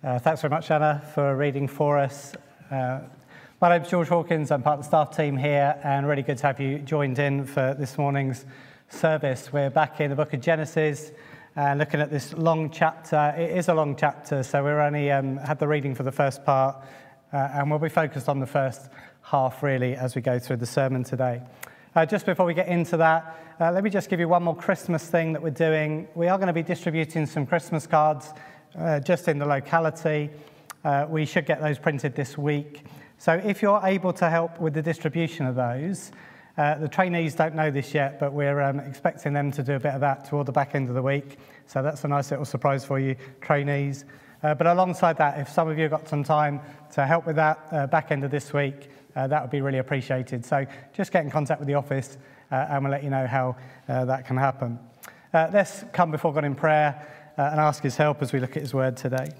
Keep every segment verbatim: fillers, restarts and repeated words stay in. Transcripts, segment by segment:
Uh, thanks very much, Anna, for reading for us. Uh, my name's George Hawkins. I'm part of the staff team here, and really good to have you joined in for this morning's service. We're back in the book of Genesis, and uh, looking at this long chapter. It is a long chapter, so we're only um, had the reading for the first part, uh, and we'll be focused on the first half, really, as we go through the sermon today. Uh, just before we get into that, uh, let me just give you one more Christmas thing that we're doing. We are going to be distributing some Christmas cards uh, just in the locality. Uh, we should get those printed this week. So if you're able to help with the distribution of those, uh, the trainees don't know this yet, but we're um, expecting them to do a bit of that toward the back end of the week. So that's a nice little surprise for you, trainees. Uh, but alongside that, if some of you have got some time to help with that uh, back end of this week, uh, that would be really appreciated. So just get in contact with the office uh, and we'll let you know how uh, that can happen. Uh, let's come before God in prayer uh, and ask his help as we look at his word today.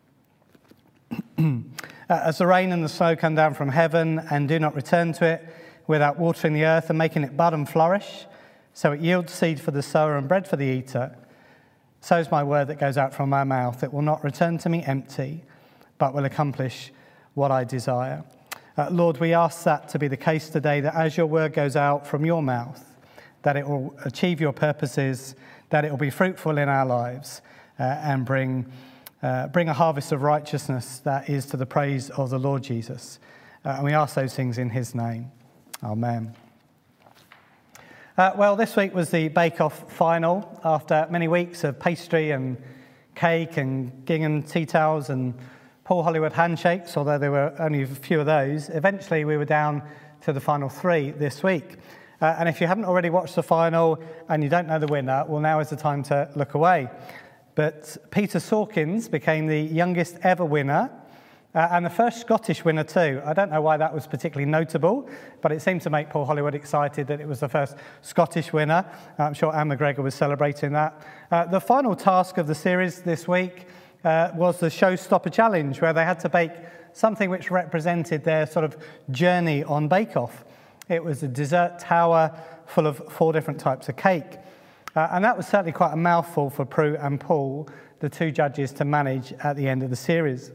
uh, as the rain and the snow come down from heaven and do not return to it without watering the earth and making it bud and flourish, so it yields seed for the sower and bread for the eater, so is my word that goes out from my mouth. It will not return to me empty, but will accomplish what I desire. Uh, Lord, we ask that to be the case today, that as your word goes out from your mouth, that it will achieve your purposes, that it will be fruitful in our lives uh, and bring uh, bring a harvest of righteousness that is to the praise of the Lord Jesus. Uh, and we ask those things in his name. Amen. Uh, well, this week was the Bake Off final. After many weeks of pastry and cake and gingham tea towels and Paul Hollywood handshakes, although there were only a few of those, eventually we were down to the final three this week. Uh, and if you haven't already watched the final and you don't know the winner, well, now is the time to look away. But Peter Sawkins became the youngest ever winner, uh, and the first Scottish winner too. I don't know why that was particularly notable, but it seemed to make Paul Hollywood excited that it was the first Scottish winner. I'm sure Anne McGregor was celebrating that. Uh, the final task of the series this week uh, was the Showstopper Challenge, where they had to bake something which represented their sort of journey on Bake Off. It was a dessert tower full of four different types of cake. Uh, and that was certainly quite a mouthful for Prue and Paul, the two judges, to manage at the end of the series.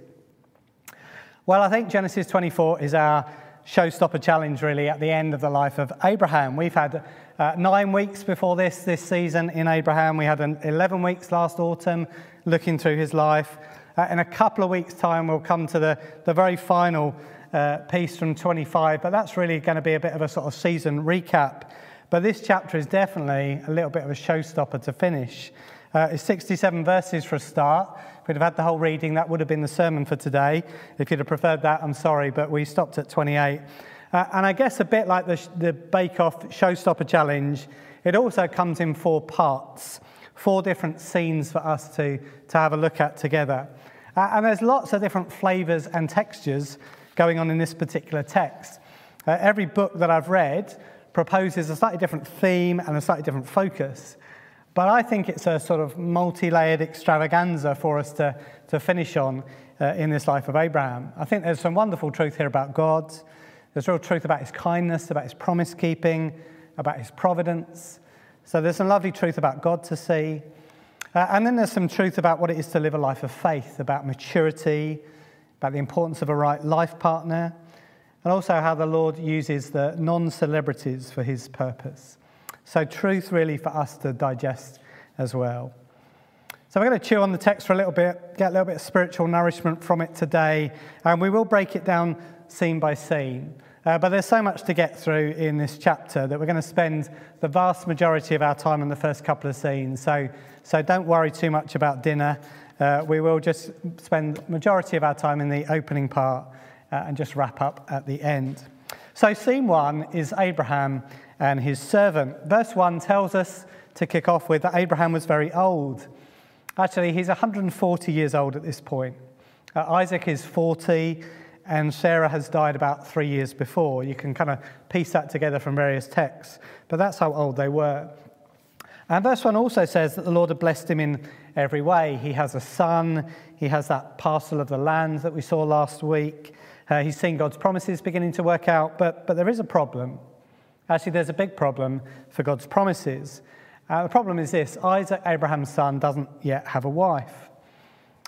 Well, I think Genesis twenty-four is our showstopper challenge, really, at the end of the life of Abraham. We've had uh, nine weeks before this, this season in Abraham. We had an eleven weeks last autumn looking through his life. Uh, in a couple of weeks' time, we'll come to the, the very final uh, piece from twenty-five, but that's really going to be a bit of a sort of season recap. But this chapter is definitely a little bit of a showstopper to finish. Uh, it's sixty-seven verses for a start. If we'd have had the whole reading, that would have been the sermon for today. If you'd have preferred that, I'm sorry, but we stopped at twenty-eight. Uh, and I guess a bit like the, the Bake Off Showstopper Challenge, it also comes in four parts, four different scenes for us to, to have a look at together. Uh, and there's lots of different flavours and textures going on in this particular text. Uh, every book that I've read proposes a slightly different theme and a slightly different focus. But I think it's a sort of multi-layered extravaganza for us to, to finish on uh, in this life of Abraham. I think there's some wonderful truth here about God. There's real truth about his kindness, about his promise-keeping, about his providence. So there's some lovely truth about God to see. Uh, and then there's some truth about what it is to live a life of faith, about maturity, about the importance of a right life partner, and also how the Lord uses the non-celebrities for his purpose. So truth really for us to digest as well. So we're going to chew on the text for a little bit, get a little bit of spiritual nourishment from it today, and we will break it down scene by scene. Uh, but there's so much to get through in this chapter that we're going to spend the vast majority of our time on the first couple of scenes. So, so don't worry too much about dinner. Uh, we will just spend the majority of our time in the opening part uh, and just wrap up at the end. So scene one is Abraham and his servant. Verse one tells us to kick off with that Abraham was very old. Actually, he's one hundred forty years old at this point. Uh, Isaac is forty, and Sarah has died about three years before. You can kind of piece that together from various texts, but that's how old they were. And verse one also says that the Lord had blessed him in every way. He has a son, he has that parcel of the land that we saw last week. Uh, he's seen God's promises beginning to work out, but, but there is a problem. Actually, there's a big problem for God's promises. Uh, the problem is this: Isaac, Abraham's son, doesn't yet have a wife.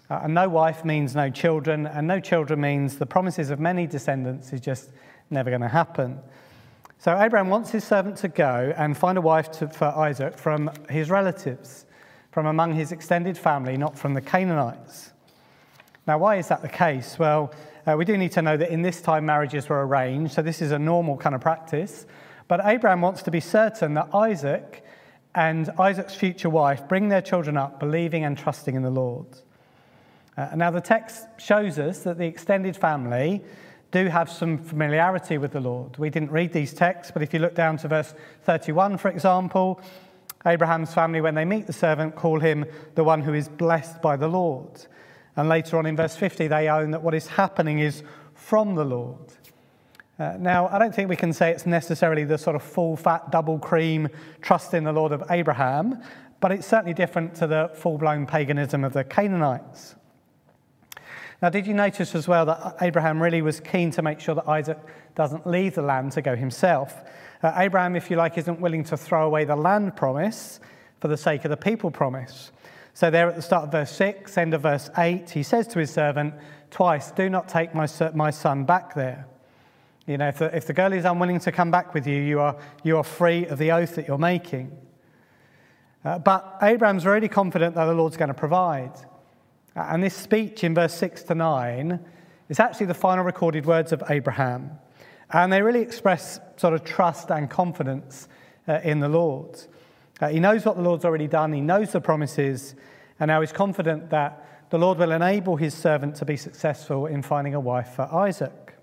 Uh, and no wife means no children, and no children means the promises of many descendants is just never going to happen. So Abraham wants his servant to go and find a wife to, for Isaac from his relatives, from among his extended family, not from the Canaanites. Now, why is that the case? Well, uh, we do need to know that in this time marriages were arranged, so this is a normal kind of practice. But Abraham wants to be certain that Isaac and Isaac's future wife bring their children up believing and trusting in the Lord. Uh, now, the text shows us that the extended family do have some familiarity with the Lord. We didn't read these texts, but if you look down to verse thirty-one, for example, Abraham's family, when they meet the servant, call him the one who is blessed by the Lord. And later on in verse fifty, they own that what is happening is from the Lord. Uh, now, I don't think we can say it's necessarily the sort of full-fat, double-cream trust in the Lord of Abraham, but it's certainly different to the full-blown paganism of the Canaanites. Now, did you notice as well that Abraham really was keen to make sure that Isaac doesn't leave the land to go himself? Uh, Abraham, if you like, isn't willing to throw away the land promise for the sake of the people promise. So there at the start of verse six, end of verse eight, he says to his servant twice, do not take my, my son back there. You know, if the, if the girl is unwilling to come back with you, you are, you are free of the oath that you're making. Uh, but Abraham's really confident that the Lord's going to provide. And this speech in verse six to nine is actually the final recorded words of Abraham. And they really express sort of trust and confidence uh, in the Lord. Uh, he knows what the Lord's already done. He knows the promises. And now he's confident that the Lord will enable his servant to be successful in finding a wife for Isaac.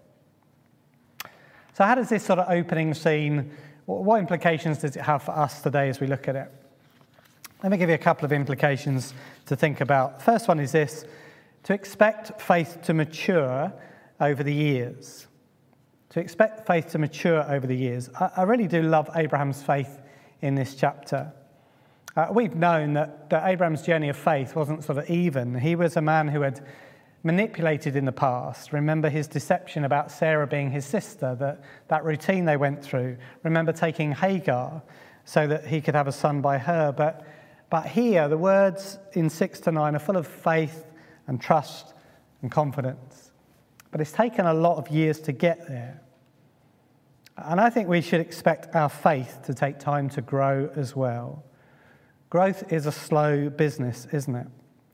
So how does this sort of opening scene, what implications does it have for us today as we look at it? Let me give you a couple of implications to think about. First one is this: to expect faith to mature over the years. To expect faith to mature over the years. I, I really do love Abraham's faith in this chapter. Uh, we've known that, that Abraham's journey of faith wasn't sort of even. He was a man who had manipulated in the past. Remember his deception about Sarah being his sister, that, that routine they went through. Remember taking Hagar so that he could have a son by her. But But here, the words in six to nine are full of faith and trust and confidence. But it's taken a lot of years to get there. And I think we should expect our faith to take time to grow as well. Growth is a slow business, isn't it?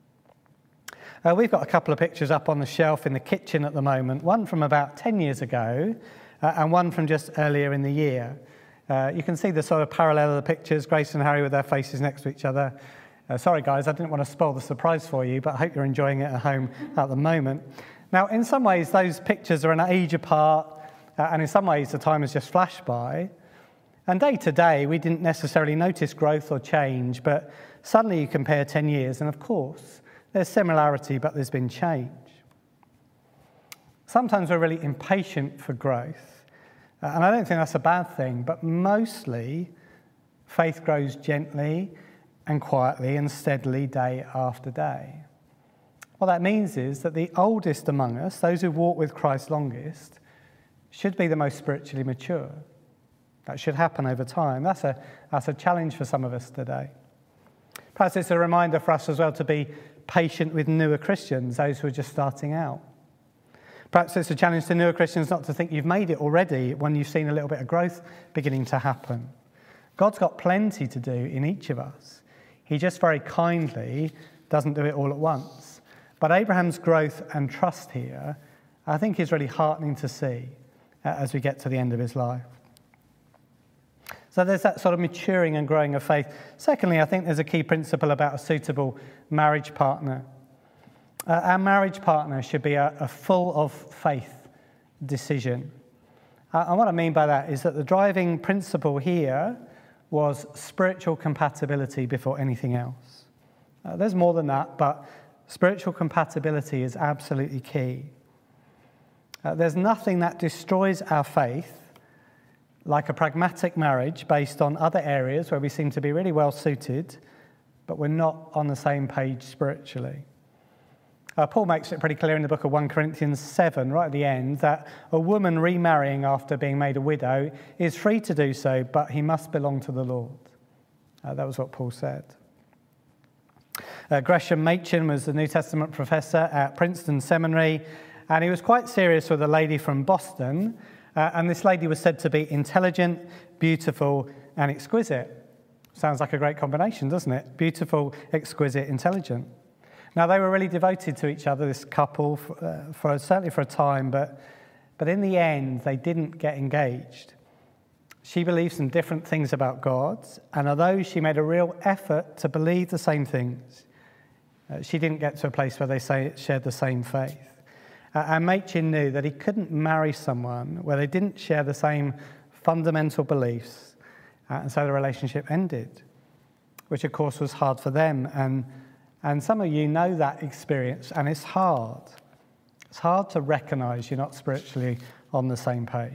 Uh, we've got a couple of pictures up on the shelf in the kitchen at the moment, one from about ten years ago uh, and one from just earlier in the year. Uh, you can see the sort of parallel of the pictures, Grace and Harry with their faces next to each other. Uh, sorry, guys, I didn't want to spoil the surprise for you, but I hope you're enjoying it at home at the moment. Now, in some ways, those pictures are an age apart, uh, and in some ways, the time has just flashed by. And day to day, we didn't necessarily notice growth or change, but suddenly you compare ten years, and of course, there's similarity, but there's been change. Sometimes we're really impatient for growth. And I don't think that's a bad thing, but mostly faith grows gently and quietly and steadily day after day. What that means is that the oldest among us, those who walk with Christ longest, should be the most spiritually mature. That should happen over time. That's a, that's a challenge for some of us today. Perhaps it's a reminder for us as well to be patient with newer Christians, those who are just starting out. Perhaps it's a challenge to newer Christians not to think you've made it already when you've seen a little bit of growth beginning to happen. God's got plenty to do in each of us. He just very kindly doesn't do it all at once. But Abraham's growth and trust here, I think, is really heartening to see as we get to the end of his life. So there's that sort of maturing and growing of faith. Secondly, I think there's a key principle about a suitable marriage partner. Uh, our marriage partner should be a, a full of faith decision. Uh, and what I mean by that is that the driving principle here was spiritual compatibility before anything else. Uh, there's more than that, but spiritual compatibility is absolutely key. Uh, there's nothing that destroys our faith like a pragmatic marriage based on other areas where we seem to be really well suited, but we're not on the same page spiritually. Uh, Paul makes it pretty clear in the book of First Corinthians seven, right at the end, that a woman remarrying after being made a widow is free to do so, but he must belong to the Lord. Uh, that was what Paul said. Uh, Gresham Machen was the New Testament professor at Princeton Seminary, and he was quite serious with a lady from Boston, uh, and this lady was said to be intelligent, beautiful, and exquisite. Sounds like a great combination, doesn't it? Beautiful, exquisite, intelligent. Now, they were really devoted to each other, this couple, for, uh, for certainly for a time, but, but in the end, they didn't get engaged. She believed some different things about God, and although she made a real effort to believe the same things, uh, she didn't get to a place where they say shared the same faith. Uh, and Machen knew that he couldn't marry someone where they didn't share the same fundamental beliefs, uh, and so the relationship ended, which of course was hard for them. And, and some of you know that experience, and it's hard. It's hard to recognize you're not spiritually on the same page.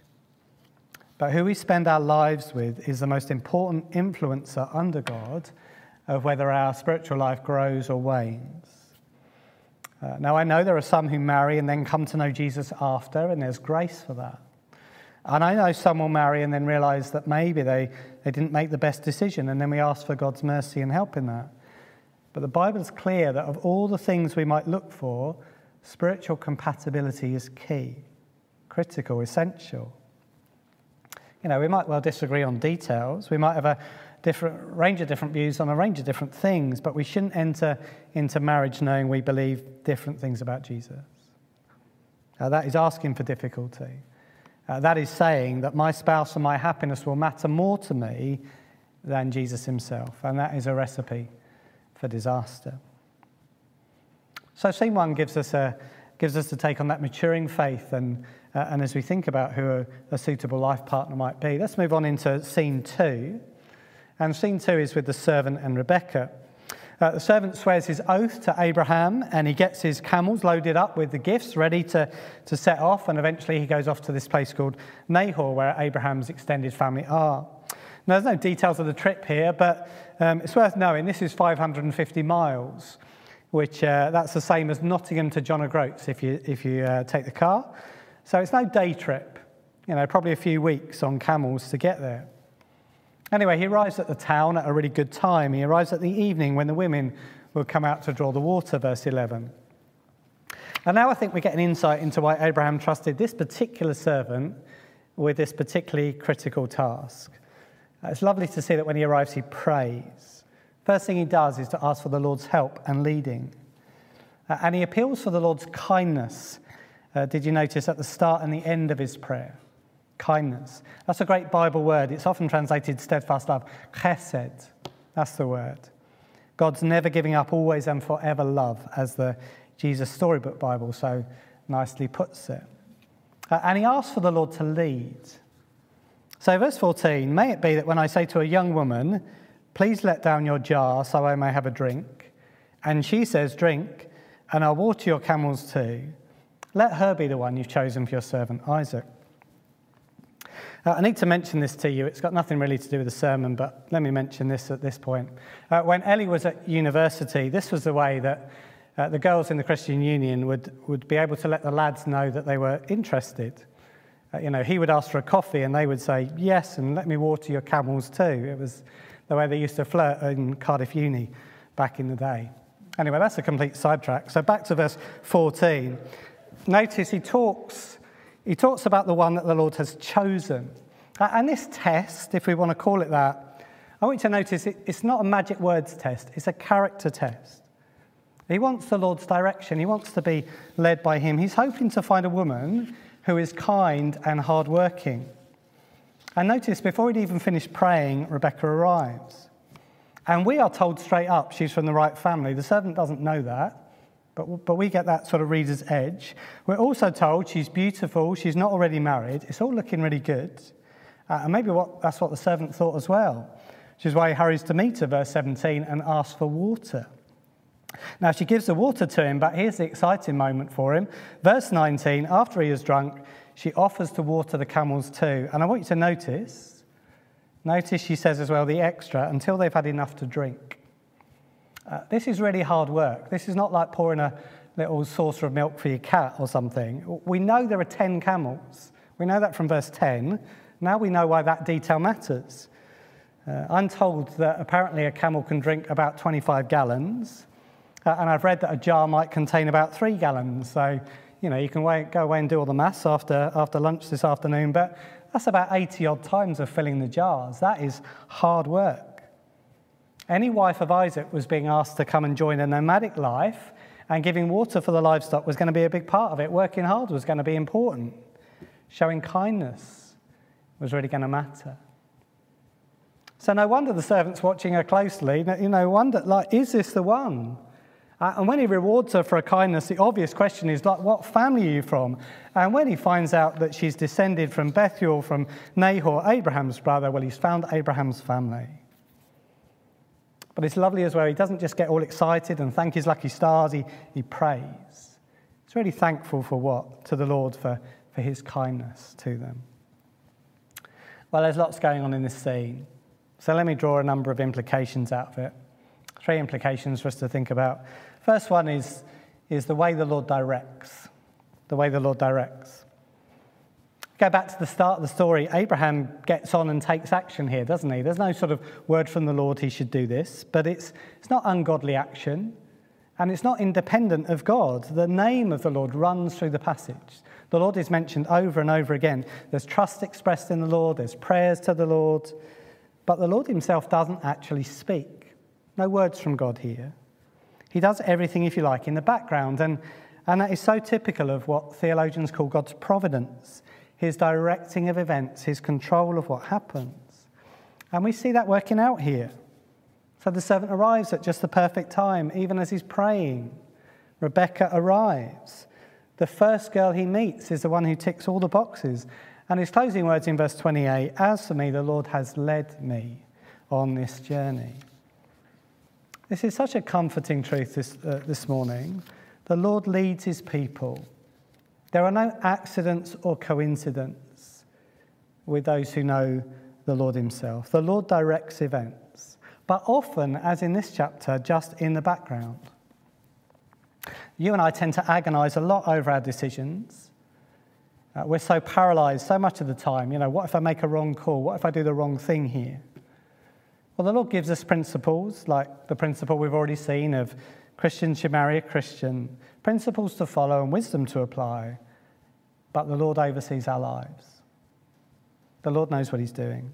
But who we spend our lives with is the most important influencer under God of whether our spiritual life grows or wanes. Uh, now, I know there are some who marry and then come to know Jesus after, and there's grace for that. And I know some will marry and then realize that maybe they, they didn't make the best decision, and then we ask for God's mercy and help in that. But the Bible is clear that of all the things we might look for, spiritual compatibility is key, critical, essential. You know, we might well disagree on details. We might have a different range of different views on a range of different things, but we shouldn't enter into marriage knowing we believe different things about Jesus. Uh, that is asking for difficulty. Uh, that is saying that my spouse and my happiness will matter more to me than Jesus himself, and that is a recipe for disaster. So scene one gives us a gives us a take on that maturing faith, and uh, and as we think about who a, a suitable life partner might be, let's move on into scene two. And scene two is with the servant and Rebecca. Uh, the servant swears his oath to Abraham, and he gets his camels loaded up with the gifts, ready to, to set off, and eventually he goes off to this place called Nahor, where Abraham's extended family are. Now, there's no details of the trip here, but um, it's worth knowing this is five hundred fifty miles, which uh, that's the same as Nottingham to John O'Groats if you if you uh, take the car. So it's no day trip, you know, probably a few weeks on camels to get there. Anyway, he arrives at the town at a really good time. He arrives at the evening when the women will come out to draw the water, verse eleven. And now I think we get an insight into why Abraham trusted this particular servant with this particularly critical task. It's lovely to see that when he arrives, he prays. First thing he does is to ask for the Lord's help and leading. Uh, and he appeals for the Lord's kindness. Uh, did you notice at the start and the end of his prayer? Kindness. That's a great Bible word. It's often translated steadfast love. Chesed. That's the word. God's never giving up, always and forever love, as the Jesus Storybook Bible so nicely puts it. Uh, and he asks for the Lord to lead. So verse fourteen, may it be that when I say to a young woman, please let down your jar so I may have a drink, and she says, drink, and I'll water your camels too, let her be the one you've chosen for your servant Isaac. Uh, I need to mention this to you. It's got nothing really to do with the sermon, but let me mention this at this point. Uh, when Ellie was at university, this was the way that uh, the girls in the Christian Union would, would be able to let the lads know that they were interested. Uh, you know, he would ask for a coffee and they would say, yes, and let me water your camels too. It was the way they used to flirt in Cardiff Uni back in the day. Anyway, that's a complete sidetrack. So back to verse fourteen. Notice he talks, he talks about the one that the Lord has chosen. And this test, if we want to call it that, I want you to notice it, it's not a magic words test, it's a character test. He wants the Lord's direction, he wants to be led by him. He's hoping to find a woman who is kind and hardworking. And notice, before he'd even finished praying, Rebecca arrives. And we are told straight up she's from the right family. The servant doesn't know that. But, but we get that sort of reader's edge. We're also told she's beautiful, she's not already married. It's all looking really good. Uh, and maybe what, that's what the servant thought as well, which is why he hurries to meet her, verse seventeen, and asks for water. Now, she gives the water to him, but here's the exciting moment for him. Verse nineteen, after he has drunk, she offers to water the camels too. And I want you to notice, notice she says as well, the extra, until they've had enough to drink. Uh, this is really hard work. This is not like pouring a little saucer of milk for your cat or something. We know there are ten camels. We know that from verse ten. Now we know why that detail matters. Uh, I'm told that apparently a camel can drink about twenty-five gallons, uh, and I've read that a jar might contain about three gallons. So, you know, you can wait, go away and do all the maths after, after lunch this afternoon, but that's about eighty odd times of filling the jars. That is hard work. Any wife of Isaac was being asked to come and join a nomadic life, and giving water for the livestock was going to be a big part of it. Working hard was going to be important. Showing kindness was really going to matter. So no wonder the servant's watching her closely. You know, wonder, like, is this the one? Uh, and when he rewards her for her kindness, the obvious question is, like, what family are you from? And when he finds out that she's descended from Bethuel, from Nahor, Abraham's brother, well, he's found Abraham's family. But it's lovely as well. He doesn't just get all excited and thank his lucky stars. He, he prays. He's really thankful for what? To the Lord for, for his kindness to them. Well, there's lots going on in this scene. So let me draw a number of implications out of it. Three implications for us to think about. First one is, is the way the Lord directs. The way the Lord directs. Go back to the start of the story. Abraham gets on and takes action here, doesn't he? There's no sort of word from the Lord he should do this, but it's, it's not ungodly action, and it's not independent of God. The name of the Lord runs through the passage. The Lord is mentioned over and over again. There's trust expressed in the Lord. There's prayers to the Lord. But the Lord himself doesn't actually speak. No words from God here. He does everything, if you like, in the background. And, and that is so typical of what theologians call God's providence, his directing of events, his control of what happens. And we see that working out here. So the servant arrives at just the perfect time, even as he's praying. Rebecca arrives. The first girl he meets is the one who ticks all the boxes. And his closing words in verse twenty-eight, as for me, the Lord has led me on this journey. This is such a comforting truth this, uh, this morning. The Lord leads his people. There are no accidents or coincidence with those who know the Lord himself. The Lord directs events, but often, as in this chapter, just in the background. You and I tend to agonize a lot over our decisions. Uh, we're so paralyzed so much of the time. You know, what if I make a wrong call? What if I do the wrong thing here? Well, the Lord gives us principles, like the principle we've already seen of Christians should marry a Christian, principles to follow and wisdom to apply. But the Lord oversees our lives. The Lord knows what he's doing.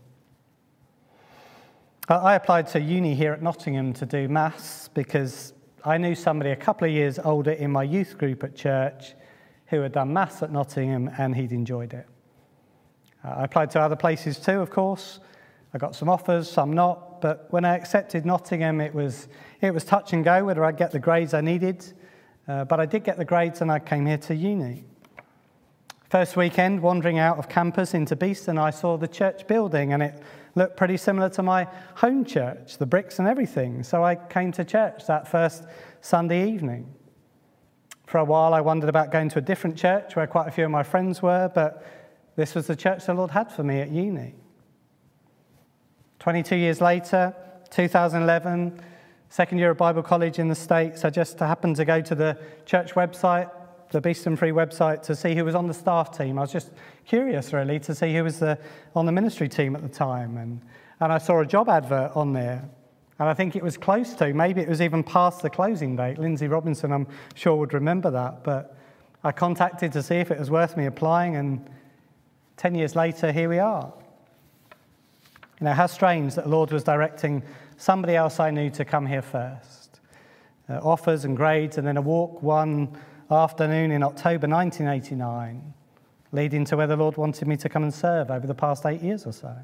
I applied to uni here at Nottingham to do maths because I knew somebody a couple of years older in my youth group at church who had done maths at Nottingham, and he'd enjoyed it. Uh, I applied to other places too, of course. I got some offers, some not, but when I accepted Nottingham, it was it was touch and go whether I'd get the grades I needed, uh, but I did get the grades and I came here to uni. First weekend, wandering out of campus into Beeston, I saw the church building, and it looked pretty similar to my home church, the bricks and everything, so I came to church that first Sunday evening. For a while, I wondered about going to a different church where quite a few of my friends were, but this was the church the Lord had for me at uni. twenty-two years later, two thousand eleven, second year of Bible college in the States, I just happened to go to the church website, the Beeston Free website, to see who was on the staff team. I was just curious, really, to see who was the, on the ministry team at the time. And, and I saw a job advert on there. And I think it was close to, maybe it was even past the closing date. Lindsay Robinson, I'm sure, would remember that. But I contacted to see if it was worth me applying, and ten years later, here we are. You know, how strange that the Lord was directing somebody else I knew to come here first. Uh, offers and grades, and then a walk one afternoon in October nineteen eighty-nine, leading to where the Lord wanted me to come and serve over the past eight years or so.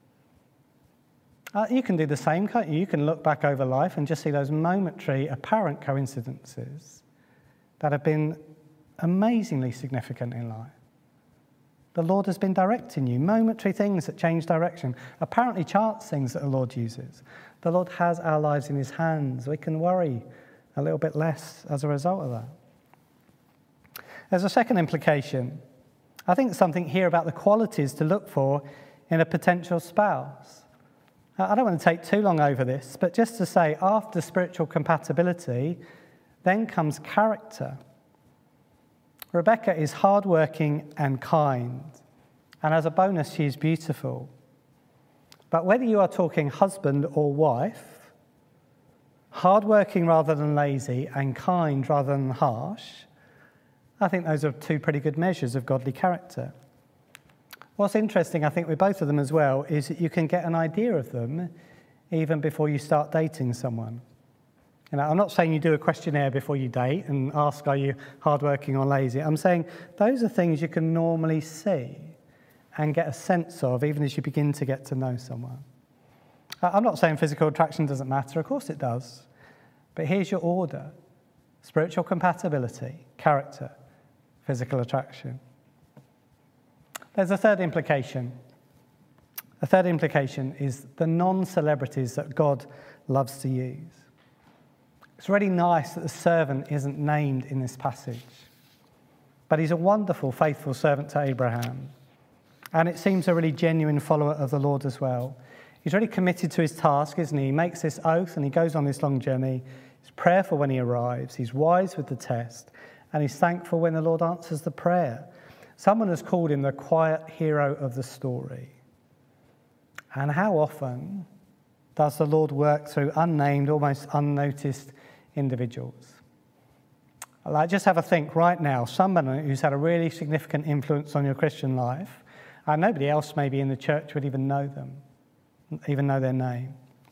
Uh, you can do the same, can't you? You can look back over life and just see those momentary, apparent coincidences that have been amazingly significant in life. The Lord has been directing you, momentary things that change direction, apparently chance things that the Lord uses. The Lord has our lives in his hands. We can worry a little bit less as a result of that. There's a second implication. I think something here about the qualities to look for in a potential spouse. I don't want to take too long over this, but just to say, after spiritual compatibility, then comes character. Rebecca is hardworking and kind, and as a bonus, she is beautiful. But whether you are talking husband or wife, hardworking rather than lazy, and kind rather than harsh, I think those are two pretty good measures of godly character. What's interesting, I think, with both of them as well, is that you can get an idea of them even before you start dating someone. You know, I'm not saying you do a questionnaire before you date and ask, are you hardworking or lazy? I'm saying those are things you can normally see and get a sense of even as you begin to get to know someone. I'm not saying physical attraction doesn't matter. Of course it does. But here's your order: spiritual compatibility, character, physical attraction. There's a third implication. A third implication is the non-celebrities that God loves to use. It's really nice that the servant isn't named in this passage, but he's a wonderful, faithful servant to Abraham. And it seems a really genuine follower of the Lord as well. He's really committed to his task, isn't he? He makes this oath and he goes on this long journey. He's prayerful when he arrives. He's wise with the test. And he's thankful when the Lord answers the prayer. Someone has called him the quiet hero of the story. And how often does the Lord work through unnamed, almost unnoticed individuals? Like, just have a think right now, someone who's had a really significant influence on your Christian life, and nobody else maybe in the church would even know them, even know their name.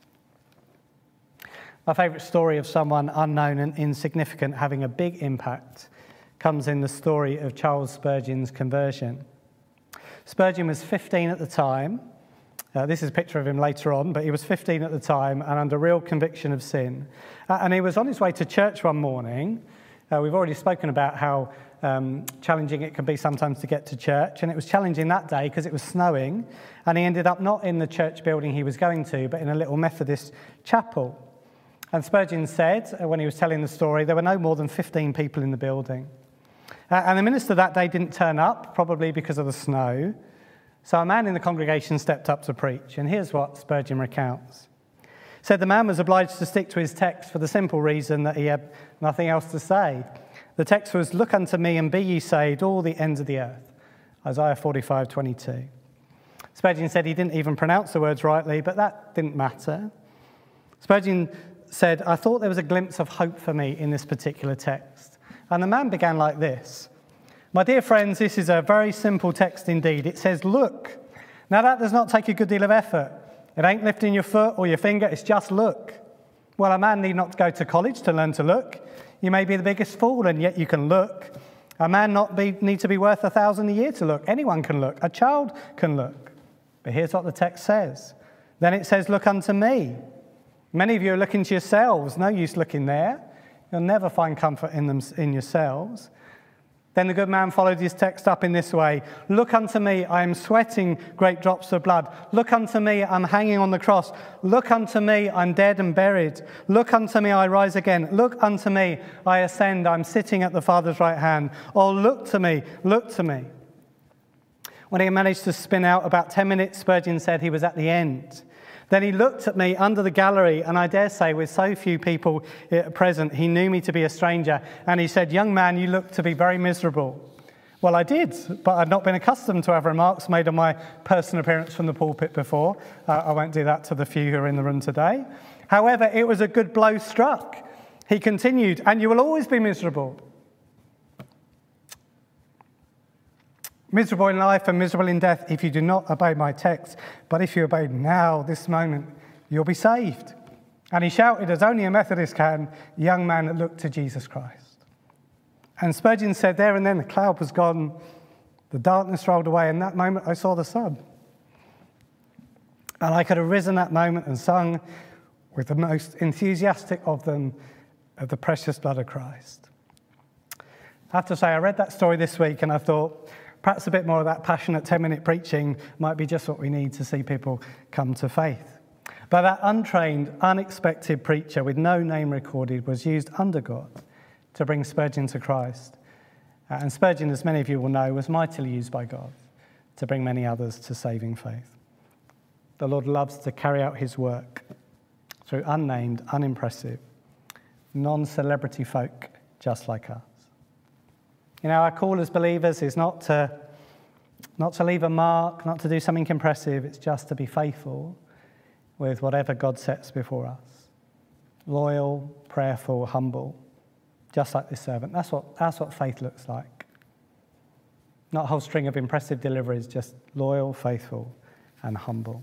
My favourite story of someone unknown and insignificant having a big impact comes in the story of Charles Spurgeon's conversion. Spurgeon was fifteen at the time. Uh, this is a picture of him later on, but he was fifteen at the time and under real conviction of sin. Uh, and he was on his way to church one morning. Uh, we've already spoken about how um, challenging it can be sometimes to get to church. And it was challenging that day because it was snowing. And he ended up not in the church building he was going to, but in a little Methodist chapel. And Spurgeon said, uh, when he was telling the story, there were no more than fifteen people in the building. Uh, and the minister that day didn't turn up, probably because of the snow. So a man in the congregation stepped up to preach, and here's what Spurgeon recounts. He said the man was obliged to stick to his text for the simple reason that he had nothing else to say. The text was, "Look unto me and be ye saved, all the ends of the earth." Isaiah forty-five twenty-two. Spurgeon said he didn't even pronounce the words rightly, but that didn't matter. Spurgeon said, "I thought there was a glimpse of hope for me in this particular text." And the man began like this. My dear friends, this is a very simple text indeed. It says, look. Now that does not take a good deal of effort. It ain't lifting your foot or your finger, it's just look. Well, a man need not go to college to learn to look. You may be the biggest fool and yet you can look. A man not be, need to be worth a thousand a year to look. Anyone can look. A child can look. But here's what the text says. Then it says, look unto me. Many of you are looking to yourselves. No use looking there. You'll never find comfort in them in yourselves. Then the good man followed his text up in this way. Look unto me, I am sweating great drops of blood. Look unto me, I'm hanging on the cross. Look unto me, I'm dead and buried. Look unto me, I rise again. Look unto me, I ascend, I'm sitting at the Father's right hand. Oh, look to me, look to me. When he managed to spin out about ten minutes, Spurgeon said he was at the end. Then he looked at me under the gallery, and I dare say with so few people present, he knew me to be a stranger, and he said, young man, you look to be very miserable. Well, I did, but I'd not been accustomed to have remarks made on my personal appearance from the pulpit before. Uh, I won't do that to the few who are in the room today. However, it was a good blow struck. He continued, and you will always be miserable. Miserable in life and miserable in death if you do not obey my text. But if you obey now, this moment, you'll be saved. And he shouted, as only a Methodist can, young man, look to Jesus Christ. And Spurgeon said there and then the cloud was gone, the darkness rolled away, and that moment I saw the sun. And I could have risen that moment and sung with the most enthusiastic of them of the precious blood of Christ. I have to say, I read that story this week and I thought, perhaps a bit more of that passionate ten-minute preaching might be just what we need to see people come to faith. But that untrained, unexpected preacher with no name recorded was used under God to bring Spurgeon to Christ. Uh, and Spurgeon, as many of you will know, was mightily used by God to bring many others to saving faith. The Lord loves to carry out his work through unnamed, unimpressive, non-celebrity folk just like us. You know, our call as believers is not to, not to leave a mark, not to do something impressive. It's just to be faithful with whatever God sets before us. Loyal, prayerful, humble, just like this servant. That's what, that's what faith looks like. Not a whole string of impressive deliveries, just loyal, faithful, and humble.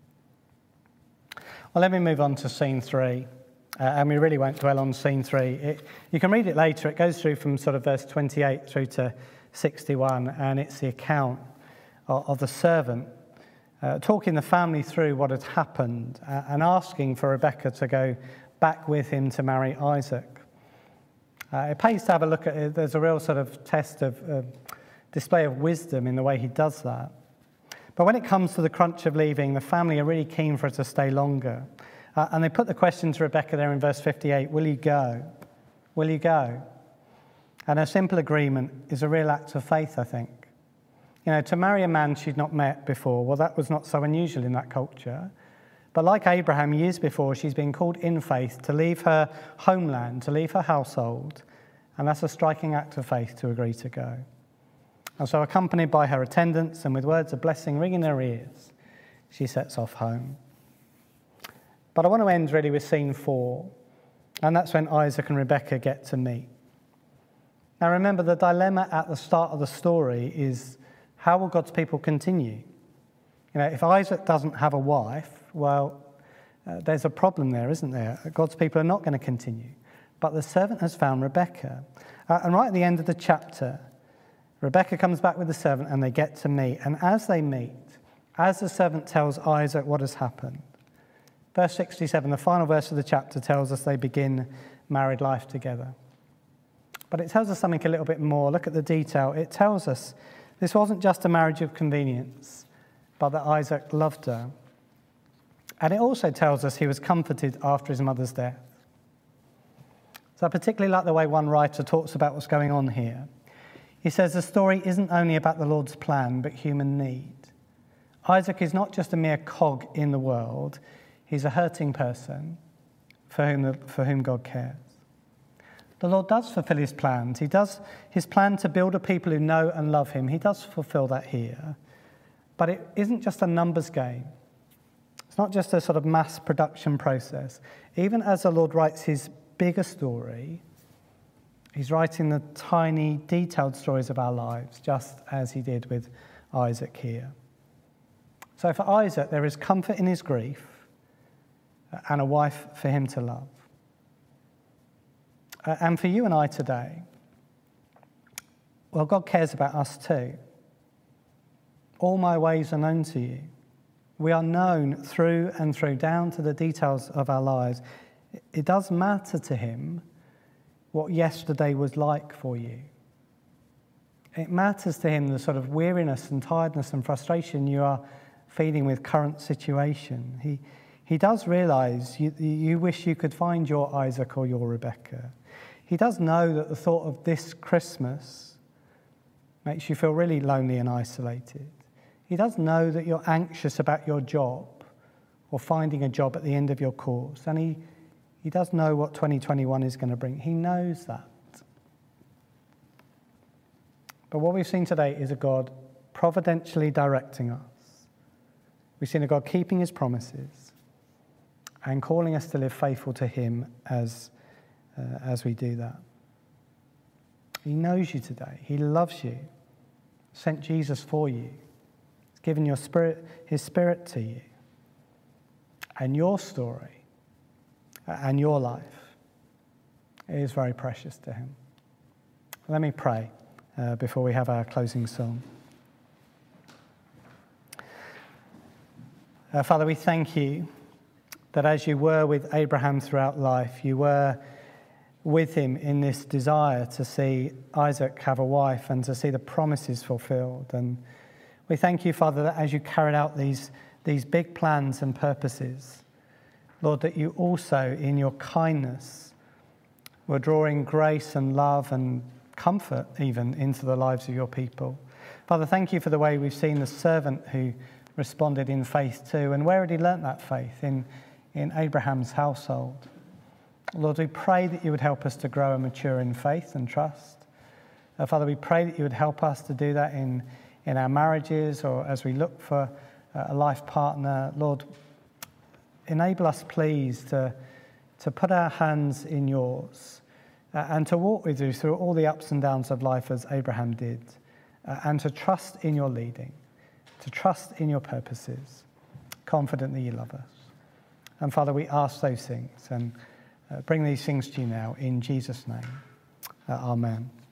Well, let me move on to scene three. Uh, and we really won't dwell on scene three. It, you can read it later. It goes through from sort of verse twenty-eight through to sixty-one, and it's the account of, of the servant uh, talking the family through what had happened uh, and asking for Rebekah to go back with him to marry Isaac. Uh, it pays to have a look at it. There's a real sort of test of uh, display of wisdom in the way he does that. But when it comes to the crunch of leaving, the family are really keen for her to stay longer. Uh, and they put the question to Rebekah there in verse fifty-eight, will you go? Will you go? And her simple agreement is a real act of faith, I think. You know, to marry a man she'd not met before, well, that was not so unusual in that culture. But like Abraham, years before, she's been called in faith to leave her homeland, to leave her household. And that's a striking act of faith to agree to go. And so, accompanied by her attendants and with words of blessing ringing in her ears, she sets off home. But I want to end really with scene four, and that's when Isaac and Rebekah get to meet. Now remember, the dilemma at the start of the story is, how will God's people continue? You know, if Isaac doesn't have a wife, well, uh, there's a problem there, isn't there? God's people are not going to continue. But the servant has found Rebekah. Uh, and right at the end of the chapter, Rebekah comes back with the servant and they get to meet. And as they meet, as the servant tells Isaac what has happened, verse sixty-seven, the final verse of the chapter, tells us they begin married life together. But it tells us something a little bit more. Look at the detail. It tells us this wasn't just a marriage of convenience, but that Isaac loved her. And it also tells us he was comforted after his mother's death. So I particularly like the way one writer talks about what's going on here. He says the story isn't only about the Lord's plan, but human need. Isaac is not just a mere cog in the world. He's a hurting person for whom, the, for whom God cares. The Lord does fulfill his plans. He does his plan to build a people who know and love him. He does fulfill that here. But it isn't just a numbers game. It's not just a sort of mass production process. Even as the Lord writes his bigger story, he's writing the tiny, detailed stories of our lives, just as he did with Isaac here. So for Isaac, there is comfort in his grief and a wife for him to love. And for you and I today, well, God cares about us too. All my ways are known to you. We are known through and through, down to the details of our lives. It does matter to him what yesterday was like for you. It matters to him the sort of weariness and tiredness and frustration you are feeling with current situation. He, he does realize you, you wish you could find your Isaac or your Rebekah. He does know that the thought of this Christmas makes you feel really lonely and isolated. He does know that you're anxious about your job or finding a job at the end of your course. And he, he does know what twenty twenty-one is going to bring. He knows that. But what we've seen today is a God providentially directing us. We've seen a God keeping his promises and calling us to live faithful to him as Uh, as we do that. He knows you today. He loves you. Sent Jesus for you. He's given your spirit, his spirit to you. And your story and your life is very precious to him. Let me pray uh, before we have our closing song. Uh, Father, we thank you that as you were with Abraham throughout life, you were with him in this desire to see Isaac have a wife and to see the promises fulfilled. And we thank you, Father, that as you carried out these, these big plans and purposes, Lord, that you also, in your kindness, were drawing grace and love and comfort even into the lives of your people. Father, thank you for the way we've seen the servant who responded in faith too. And where had he learnt that faith? In, in Abraham's household. Lord, we pray that you would help us to grow and mature in faith and trust. Uh, Father, we pray that you would help us to do that in, in our marriages or as we look for uh, a life partner. Lord, enable us, please, to, to put our hands in yours uh, and to walk with you through all the ups and downs of life as Abraham did, uh, and to trust in your leading, to trust in your purposes, confident that you love us. And Father, we ask those things and uh, bring these things to you now in Jesus' name. Uh, amen.